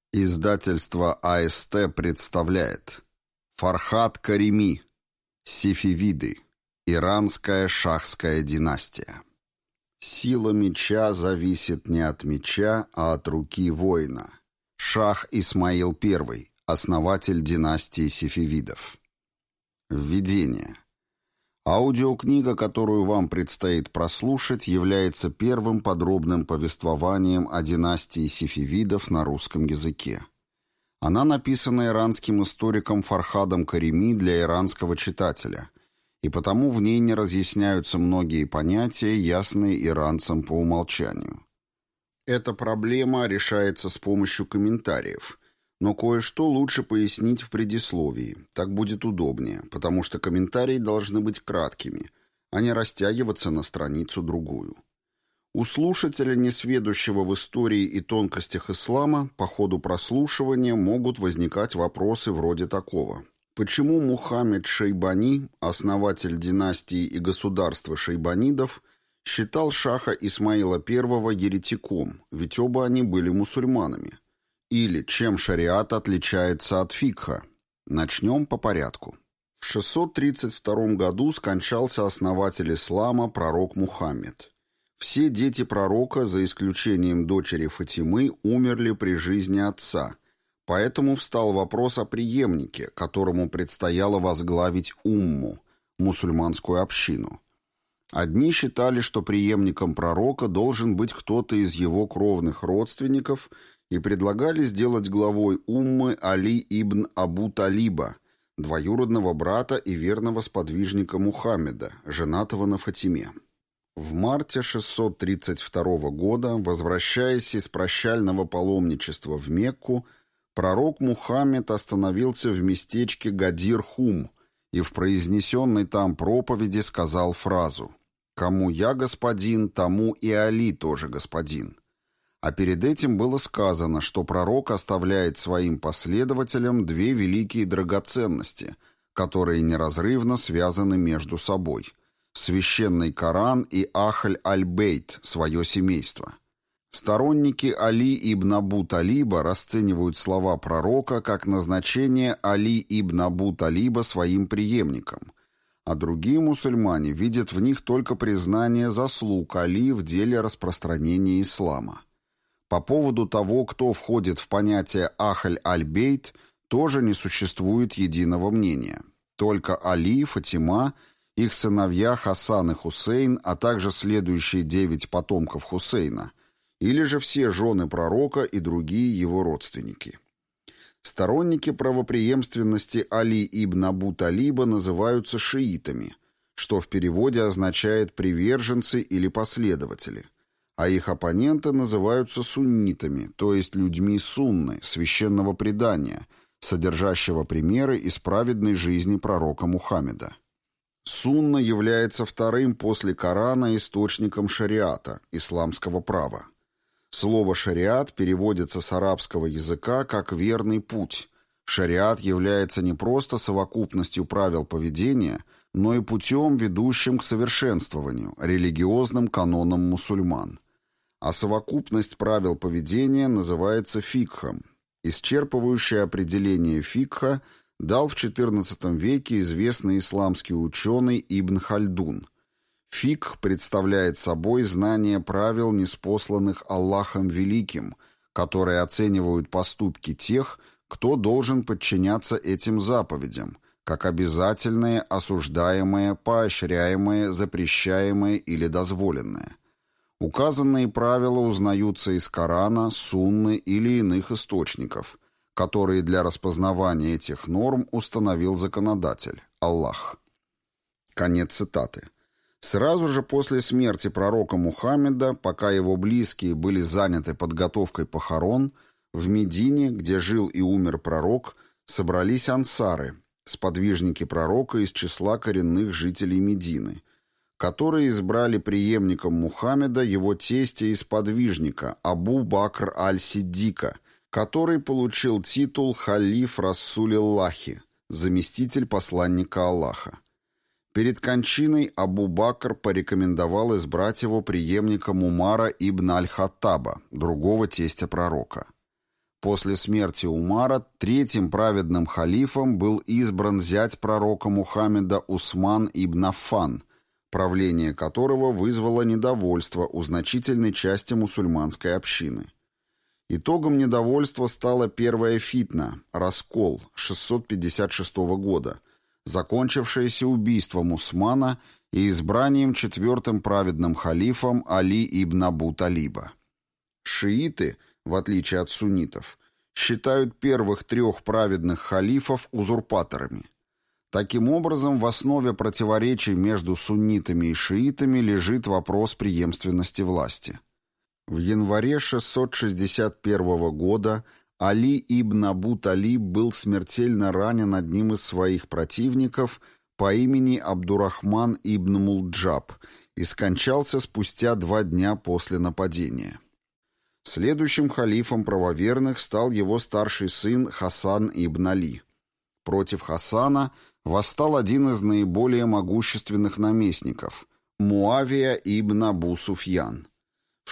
Издательство АСТ представляет Фархад Карими. Сефевиды. Иранская шахская династия. Сила меча зависит не от меча, а от руки воина. Шах Исмаил I, основатель династии Сефевидов. Введение. Аудиокнига, которую вам предстоит прослушать, является первым подробным повествованием о династии Сефевидов на русском языке. Она написана иранским историком Фархадом Карими для иранского читателя, и потому в ней не разъясняются многие понятия, ясные иранцам по умолчанию. Эта проблема решается с помощью комментариев, но кое-что лучше пояснить в предисловии, так будет удобнее, потому что комментарии должны быть краткими, а не растягиваться на страницу-другую. У слушателя, несведущего в истории и тонкостях ислама, по ходу прослушивания могут возникать вопросы вроде такого. Почему Мухаммед Шейбани, основатель династии и государства шейбанидов, считал шаха Исмаила I еретиком, ведь оба они были мусульманами? Или чем шариат отличается от фикха? Начнем по порядку. В 632 году скончался основатель ислама пророк Мухаммед. Все дети пророка, за исключением дочери Фатимы, умерли при жизни отца, поэтому встал вопрос о преемнике, которому предстояло возглавить умму, мусульманскую общину. Одни считали, что преемником пророка должен быть кто-то из его кровных родственников, и предлагали сделать главой уммы Али ибн Абу Талиба, двоюродного брата и верного сподвижника Мухаммеда, женатого на Фатиме. В марте 632 года, возвращаясь из прощального паломничества в Мекку, пророк Мухаммед остановился в местечке Гадир-Хум и в произнесенной там проповеди сказал фразу «Кому я господин, тому и Али тоже господин». А перед этим было сказано, что пророк оставляет своим последователям две великие драгоценности, которые неразрывно связаны между собой – священный Коран и Ахль-аль-Бейт, свое семейство. Сторонники Али ибн Абу Талиба расценивают слова пророка как назначение Али ибн Абу Талиба своим преемником, а другие мусульмане видят в них только признание заслуг Али в деле распространения ислама. По поводу того, кто входит в понятие Ахль-аль-Бейт, тоже не существует единого мнения. Только Али, Фатима, их сыновья Хасан и Хусейн, а также следующие 9 потомков Хусейна, или же все жены пророка и другие его родственники. Сторонники правопреемственности Али ибн Абу Талиба называются шиитами, что в переводе означает «приверженцы» или «последователи», а их оппоненты называются суннитами, то есть людьми сунны, священного предания, содержащего примеры из праведной жизни пророка Мухаммеда. Сунна является вторым после Корана источником шариата, исламского права. Слово «шариат» переводится с арабского языка как «верный путь». Шариат является не просто совокупностью правил поведения, но и путем, ведущим к совершенствованию, религиозным канонам мусульман. А совокупность правил поведения называется фикхом. Исчерпывающее определение фикха дал в XIV веке известный исламский ученый Ибн Хальдун. Фикх представляет собой знание правил, ниспосланных Аллахом Великим, которые оценивают поступки тех, кто должен подчиняться этим заповедям, как обязательные, осуждаемые, поощряемые, запрещаемые или дозволенные. Указанные правила узнаются из Корана, Сунны или иных источников, которые для распознавания этих норм установил законодатель – Аллах. Конец цитаты. Сразу же после смерти пророка Мухаммеда, пока его близкие были заняты подготовкой похорон, в Медине, где жил и умер пророк, собрались ансары, сподвижники пророка из числа коренных жителей Медины, которые избрали преемником Мухаммеда его тестя и сподвижника Абу Бакр аль-Сиддика, который получил титул халиф Рассулиллахи, заместитель посланника Аллаха. Перед кончиной Абу Бакр порекомендовал избрать его преемником Умара ибн аль-Хаттаба, другого тестя пророка. После смерти Умара третьим праведным халифом был избран зять пророка Мухаммеда Усман ибн Аффан, правление которого вызвало недовольство у значительной части мусульманской общины. Итогом недовольства стала первая фитна, раскол 656 года, закончившаяся убийством Усмана и избранием четвертым праведным халифом Али ибн Абу Талиба. Шииты, в отличие от суннитов, считают первых трех праведных халифов узурпаторами. Таким образом, в основе противоречий между суннитами и шиитами лежит вопрос преемственности власти. В январе 661 года Али ибн Абу Талиб был смертельно ранен одним из своих противников по имени Абдурахман ибн Мулджаб и скончался спустя 2 дня после нападения. Следующим халифом правоверных стал его старший сын Хасан ибн Али. Против Хасана восстал один из наиболее могущественных наместников – Муавия ибн Абу Суфьян. В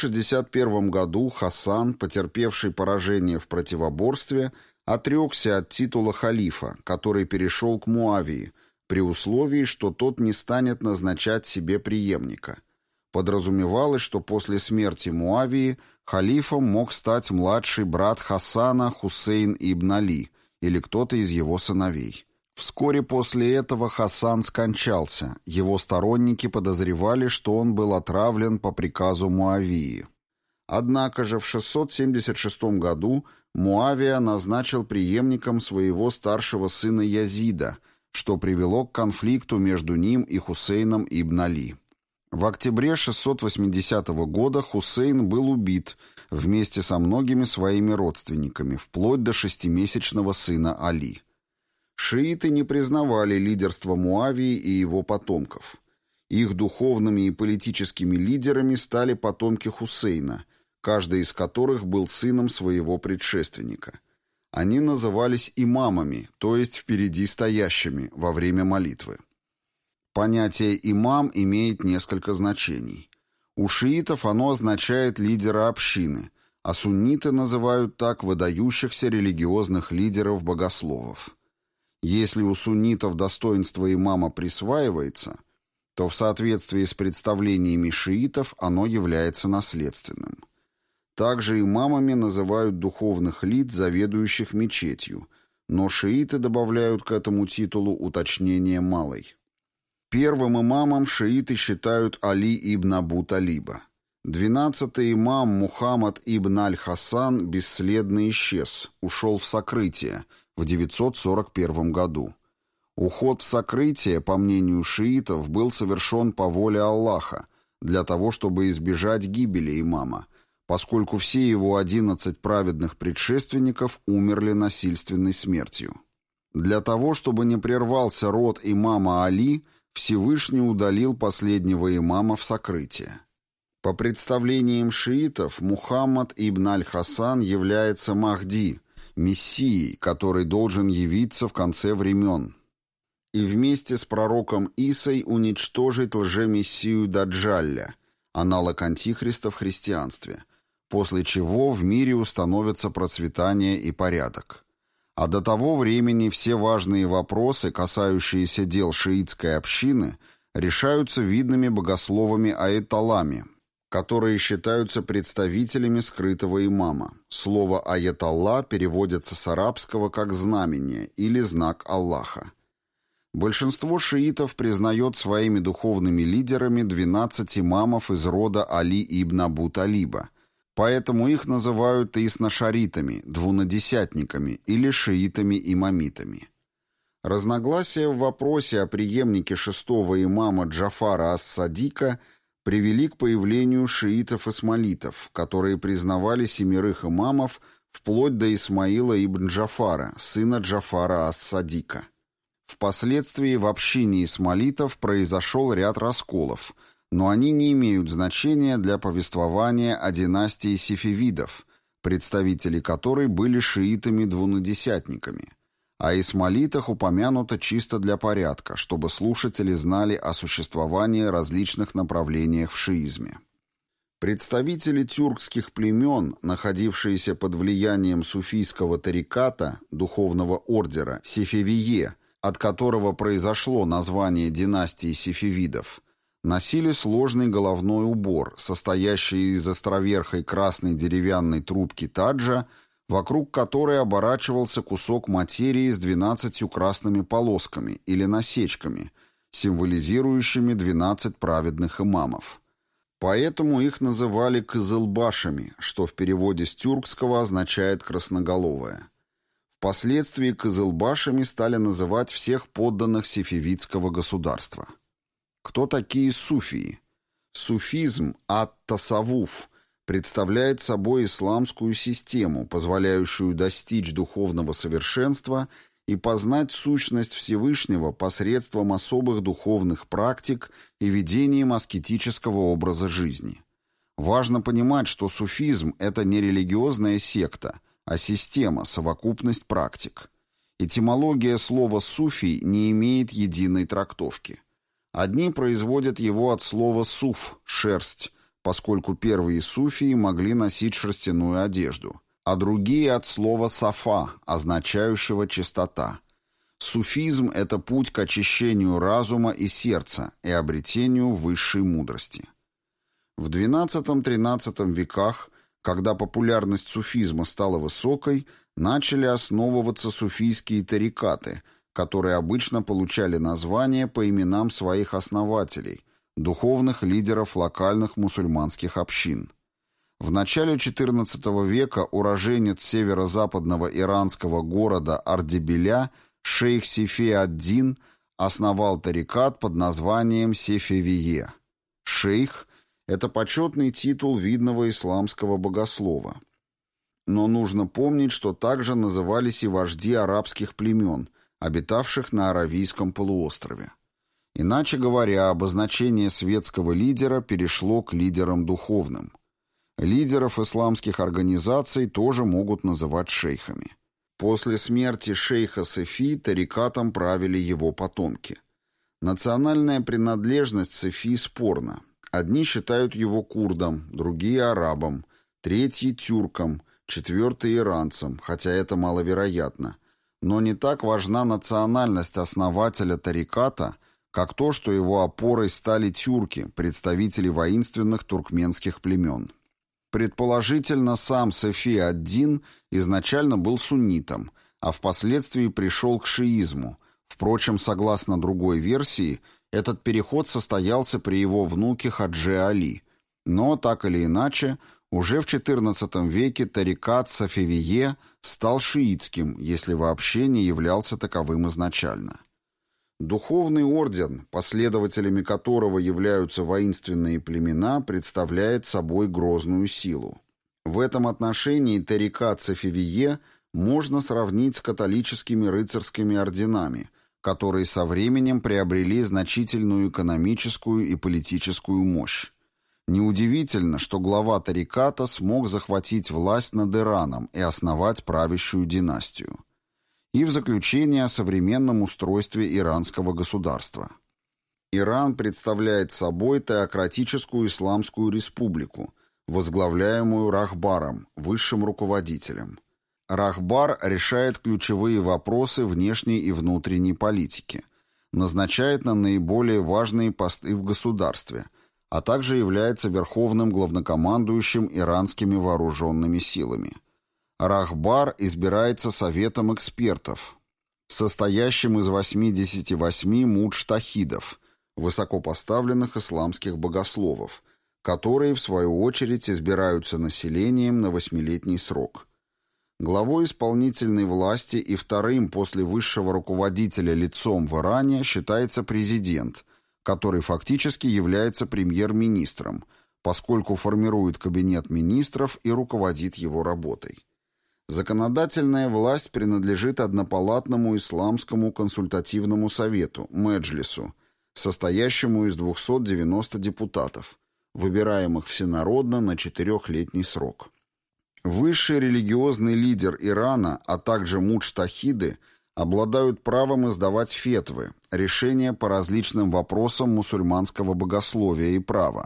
661 году Хасан, потерпевший поражение в противоборстве, отрекся от титула халифа, который перешел к Муавии, при условии, что тот не станет назначать себе преемника. Подразумевалось, что после смерти Муавии халифом мог стать младший брат Хасана Хусейн ибн Али или кто-то из его сыновей. Вскоре после этого Хасан скончался, его сторонники подозревали, что он был отравлен по приказу Муавии. Однако же в 676 году Муавия назначил преемником своего старшего сына Язида, что привело к конфликту между ним и Хусейном ибн Али. В октябре 680 года Хусейн был убит вместе со многими своими родственниками, вплоть до 6-месячного сына Али. Шииты не признавали лидерство Муавии и его потомков. Их духовными и политическими лидерами стали потомки Хусейна, каждый из которых был сыном своего предшественника. Они назывались имамами, то есть впереди стоящими, во время молитвы. Понятие «имам» имеет несколько значений. У шиитов оно означает лидера общины, а сунниты называют так выдающихся религиозных лидеров-богословов. Если у суннитов достоинство имама присваивается, то в соответствии с представлениями шиитов оно является наследственным. Также имамами называют духовных лиц, заведующих мечетью, но шииты добавляют к этому титулу уточнение малой. Первым имамом шииты считают Али ибн Абу Талиба. 12-й имам Мухаммад ибн аль-Хасан бесследно исчез, ушел в сокрытие в 941 году. Уход в сокрытие, по мнению шиитов, был совершен по воле Аллаха, для того, чтобы избежать гибели имама, поскольку все его 11 праведных предшественников умерли насильственной смертью. Для того, чтобы не прервался род имама Али, Всевышний удалил последнего имама в сокрытие. По представлениям шиитов, Мухаммад ибн аль-Хасан является Махди, мессией, который должен явиться в конце времен, и вместе с пророком Исой уничтожить лжемессию Даджалля, аналог антихриста в христианстве, после чего в мире установится процветание и порядок. А до того времени все важные вопросы, касающиеся дел шиитской общины, решаются видными богословами-аятоллами, которые считаются представителями скрытого имама. Слово «аятолла» переводится с арабского как «знамение» или «знак Аллаха». Большинство шиитов признает своими духовными лидерами 12 имамов из рода Али ибн Абу Талиба, поэтому их называют иснашаритами, двунадесятниками или шиитами-имамитами. Разногласия в вопросе о преемнике шестого имама Джафара ас-Садика привели к появлению шиитов-исмаилитов, которые признавали 7 имамов вплоть до Исмаила ибн Джафара, сына Джафара ас-Садика. Впоследствии в общине исмаилитов произошел ряд расколов, но они не имеют значения для повествования о династии сефевидов, представители которой были шиитами-двунадесятниками, а исмаилитах упомянуто чисто для порядка, чтобы слушатели знали о существовании различных направлениях в шиизме. Представители тюркских племен, находившиеся под влиянием суфийского тариката, духовного ордера Сефевие, от которого произошло название династии сефевидов, носили сложный головной убор, состоящий из островерхой красной деревянной трубки таджа, вокруг которой оборачивался кусок материи с 12 красными полосками или насечками, символизирующими 12 праведных имамов. Поэтому их называли кызылбашами, что в переводе с тюркского означает «красноголовая». Впоследствии кызылбашами стали называть всех подданных сефевидского государства. Кто такие суфии? Суфизм ат-тасаввуф представляет собой исламскую систему, позволяющую достичь духовного совершенства и познать сущность Всевышнего посредством особых духовных практик и ведением аскетического образа жизни. Важно понимать, что суфизм – это не религиозная секта, а система, совокупность практик. Этимология слова «суфий» не имеет единой трактовки. Одни производят его от слова «суф» – «шерсть», поскольку первые суфии могли носить шерстяную одежду, а другие от слова «сафа», означающего «чистота». Суфизм – это путь к очищению разума и сердца и обретению высшей мудрости. В XII-XIII веках, когда популярность суфизма стала высокой, начали основываться суфийские тарикаты, которые обычно получали название по именам своих основателей, духовных лидеров локальных мусульманских общин. В начале XIV века уроженец северо-западного иранского города Ардебиля шейх Сефи ад-Дин основал тарикат под названием Сефевие. Шейх – это почетный титул видного исламского богослова. Но нужно помнить, что также назывались и вожди арабских племен, обитавших на Аравийском полуострове. Иначе говоря, обозначение светского лидера перешло к лидерам духовным. Лидеров исламских организаций тоже могут называть шейхами. После смерти шейха Сефи тарикатом правили его потомки. Национальная принадлежность Сефи спорна. Одни считают его курдом, другие – арабом, третьи – тюрком, четвертый – иранцем, хотя это маловероятно. Но не так важна национальность основателя тариката, как то, что его опорой стали тюрки, представители воинственных туркменских племен. Предположительно, сам Сефи ад-Дин изначально был суннитом, а впоследствии пришел к шиизму. Впрочем, согласно другой версии, этот переход состоялся при его внуке Хадже Али. Но, так или иначе, уже в XIV веке тарикат Сефевие стал шиитским, если вообще не являлся таковым изначально. Духовный орден, последователями которого являются воинственные племена, представляет собой грозную силу. В этом отношении тарикат Сефевие можно сравнить с католическими рыцарскими орденами, которые со временем приобрели значительную экономическую и политическую мощь. Неудивительно, что глава тариката смог захватить власть над Ираном и основать правящую династию. И в заключение о современном устройстве иранского государства. Иран представляет собой теократическую исламскую республику, возглавляемую Рахбаром, высшим руководителем. Рахбар решает ключевые вопросы внешней и внутренней политики, назначает на наиболее важные посты в государстве, а также является верховным главнокомандующим иранскими вооруженными силами. Рахбар избирается Советом экспертов, состоящим из 88 муджтахидов, высокопоставленных исламских богословов, которые, в свою очередь, избираются населением на 8-летний срок. Главой исполнительной власти и вторым после высшего руководителя лицом в Иране считается президент, который фактически является премьер-министром, поскольку формирует кабинет министров и руководит его работой. Законодательная власть принадлежит однопалатному исламскому консультативному совету, меджлису, состоящему из 290 депутатов, выбираемых всенародно на 4-летний срок. Высший религиозный лидер Ирана, а также муджтахиды, обладают правом издавать фетвы, решения по различным вопросам мусульманского богословия и права,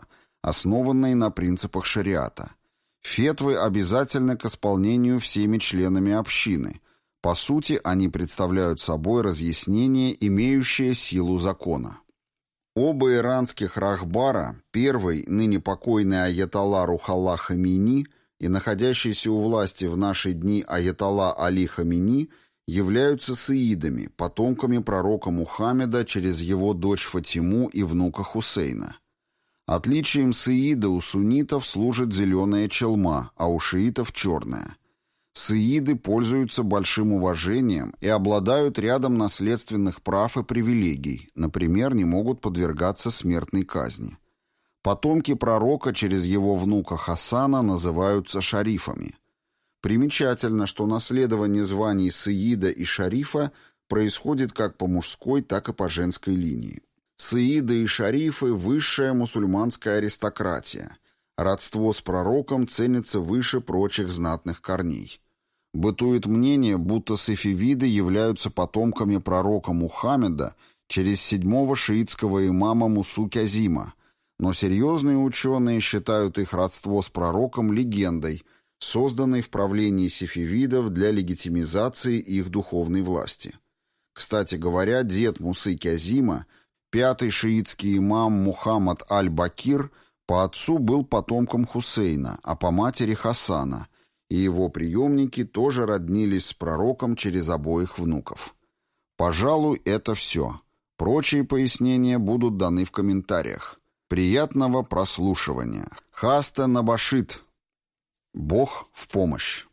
основанные на принципах шариата. Фетвы обязательны к исполнению всеми членами общины. По сути, они представляют собой разъяснение, имеющее силу закона. Оба иранских рахбара, первый, ныне покойный аятолла Рухалла Хамини, и находящийся у власти в наши дни аятолла Али Хамини, являются саидами, потомками пророка Мухаммеда через его дочь Фатиму и внука Хусейна. Отличием саида у суннитов служит зеленая челма, а у шиитов черная. Саиды пользуются большим уважением и обладают рядом наследственных прав и привилегий, например, не могут подвергаться смертной казни. Потомки пророка через его внука Хасана называются шарифами. Примечательно, что наследование званий саида и шарифа происходит как по мужской, так и по женской линии. Саиды и шарифы – высшая мусульманская аристократия. Родство с пророком ценится выше прочих знатных корней. Бытует мнение, будто сефевиды являются потомками пророка Мухаммеда через седьмого шиитского имама Мусу Кязима, но серьезные ученые считают их родство с пророком легендой, созданной в правлении сефевидов для легитимизации их духовной власти. Кстати говоря, дед Мусы Кязима, пятый шиитский имам Мухаммад аль-Бакир, по отцу был потомком Хусейна, а по матери Хасана, и его преемники тоже роднились с пророком через обоих внуков. Пожалуй, это все. Прочие пояснения будут даны в комментариях. Приятного прослушивания. Хаста Набашит. Бог в помощь.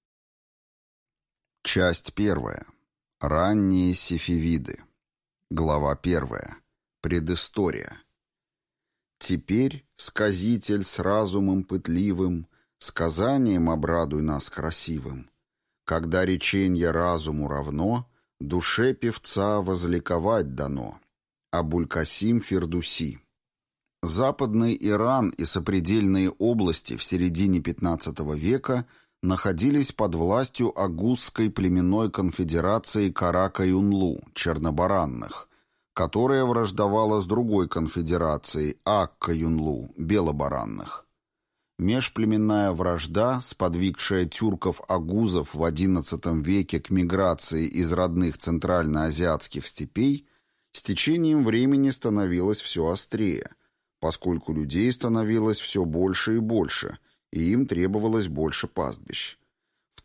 Часть 1. Ранние сефевиды. Глава 1. Предыстория. Теперь, сказитель с разумом пытливым, сказанием обрадуй нас красивым. Когда реченье разуму равно, душе певца возликовать дано. Абуль-Касим Фирдуси. Западный Иран и сопредельные области в середине XV века находились под властью Агузской племенной конфедерации Карака-Юнлу, чернобаранных, которая враждовала с другой конфедерацией Акка-Юнлу, белобаранных. Межплеменная вражда, сподвигшая тюрков-агузов в XI веке к миграции из родных центральноазиатских степей, с течением времени становилась все острее, поскольку людей становилось все больше и больше, и им требовалось больше пастбищ. В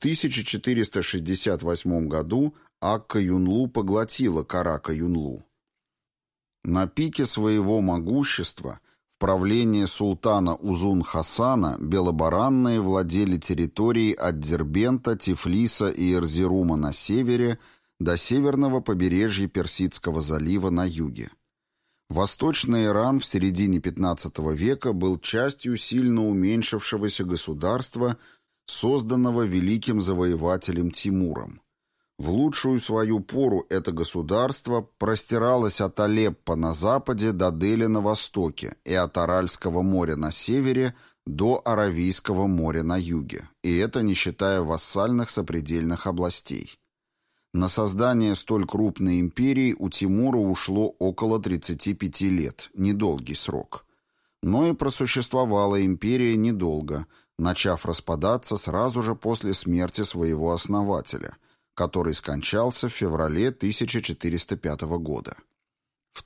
1468 году Акка-Юнлу поглотила Карака-Юнлу. На пике своего могущества в правлении султана Узун-Хасана белобаранные владели территорией от Дербента, Тифлиса и Эрзерума на севере до северного побережья Персидского залива на юге. Восточный Иран в середине XV века был частью сильно уменьшившегося государства, созданного великим завоевателем Тимуром. В лучшую свою пору это государство простиралось от Алеппо на западе до Дели на востоке и от Аральского моря на севере до Аравийского моря на юге, и это не считая вассальных сопредельных областей. На создание столь крупной империи у Тимура ушло около 35 лет, недолгий срок. Но и просуществовала империя недолго, начав распадаться сразу же после смерти своего основателя, который скончался в феврале 1405 года. В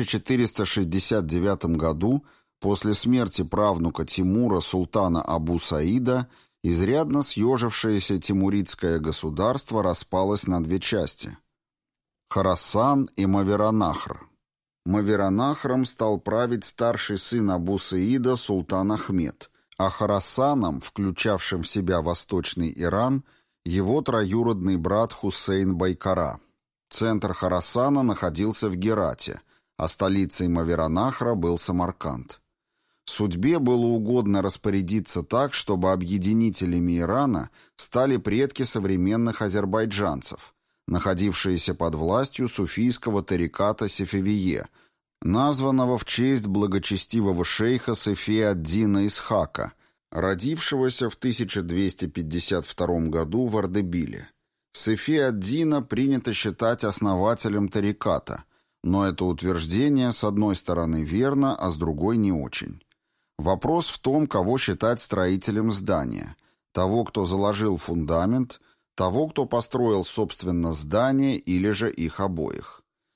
1469 году, после смерти правнука Тимура султана Абу Саида, изрядно съежившееся тимуридское государство распалось на две части – Хорасан и Мавераннахр. Мавераннахром стал править старший сын Абу Саида султан Ахмед, а Хорасаном, включавшим в себя Восточный Иран, его троюродный брат Хусейн Байкара. Центр Хорасана находился в Герате, а столицей Мавераннахра был Самарканд. Судьбе было угодно распорядиться так, чтобы объединителями Ирана стали предки современных азербайджанцев, находившиеся под властью суфийского тариката Сефевие, названного в честь благочестивого шейха Сефи ад-Дина Исхака, родившегося в 1252 году в Ардебиле. Сефи ад-Дина принято считать основателем тариката, но это утверждение с одной стороны верно, а с другой не очень. Вопрос в том, кого считать строителем здания. Того, кто заложил фундамент, того, кто построил, собственно, здание, или же их обоих.